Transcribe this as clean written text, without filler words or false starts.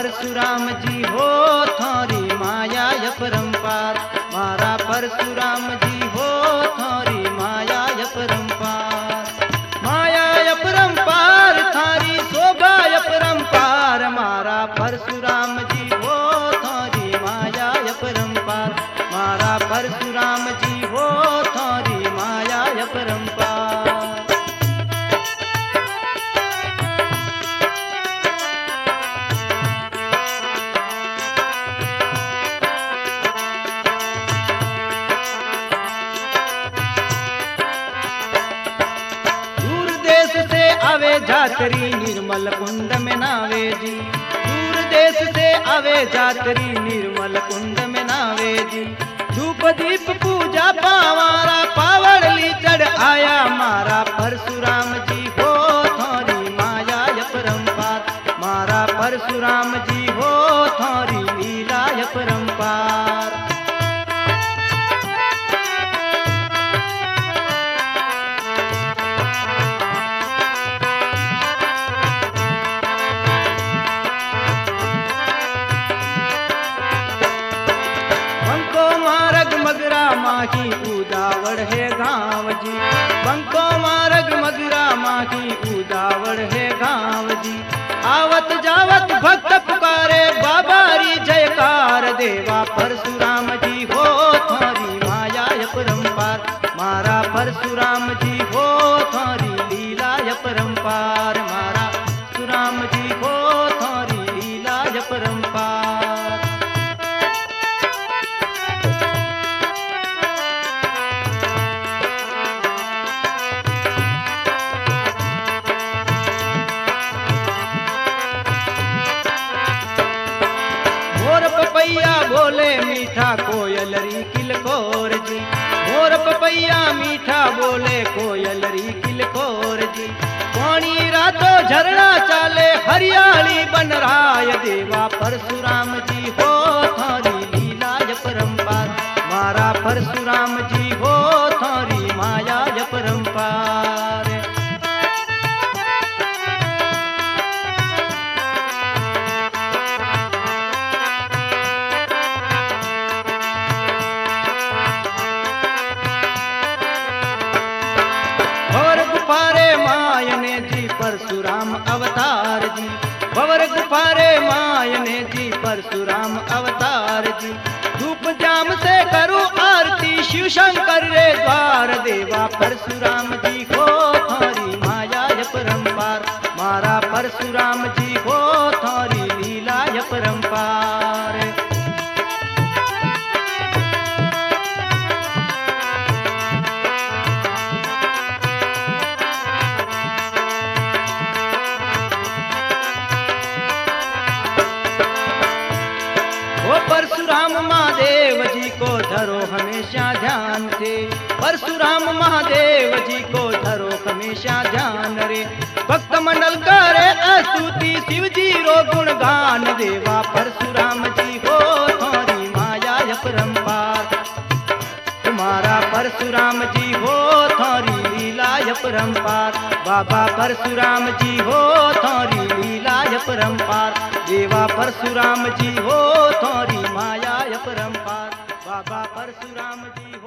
परशुराम जी हो थारी माया अपरंपार, मारा परशुराम जी हो थारी माया अपरंपार। माया अपरंपार थारी शोभा अपरंपार, मारा परशुराम जी हो थारी माया अपरंपार, मारा परशुराम जी हो थारी माया अपरंपार। आवे जातरी निर्मल कुंड में नावे जी, दूर देश से आवे जातरी निर्मल कुंड में नावे जी। धूप दीप पूजा पावारा पावड़ली चढ़ आया, मारा परशुराम जी हो थारी माया अपरंपार, मारा परशुराम जी हो थारी लीला अपरंपार। मगरा माही उदावड़ है गाँव जी, बंको मारग मगरा माही उदावड़ है गाँव जी। आवत जावत भक्त पुकारे बाबारी जयकार, देवा परशुराम जी हो थारी माया अपरंपार, मारा परशुराम जी हो थारी लीला अपरंपार, मारा परशुराम जी हो थारी लीला अपरंपार। पपैया बोले मीठा कोयलरी किलकोर जी, मोर पपैया मीठा बोले कोयलरी किलकोर जी। पानी रातों झरना चाले हरियाली बन राय, देवा परशुराम जी हो थारी लीला अपरंपार, मारा परशुराम जी हो थारी माया अपरंपार। मायने जी परशुराम अवतार जी, भवर गुफारे मायने जी परशुराम अवतार जी। धूप जाम से करूं आरती शिव शंकर रे द्वार, देवा परशुराम जी हो थारी माया अपरंपार, मारा परशुराम जी हो थारी लीला अपरंपार। परशुराम महादेव जी को धरो हमेशा ध्यान से, परशुराम महादेव जी को धरो हमेशा ध्यान रे। भक्त मंडल करे स्तुति शिव जी रो गुणगान, देवा परशुराम जी हो थारी माया अपरंपार, तुम्हारा परशुराम जी हो थारी लीला अपरंपार। बाबा परशुराम जी हो थारी लीला अपरंपार, देवा परशुराम जी हो थारी माया अपरंपार, बाबा परशुराम जी।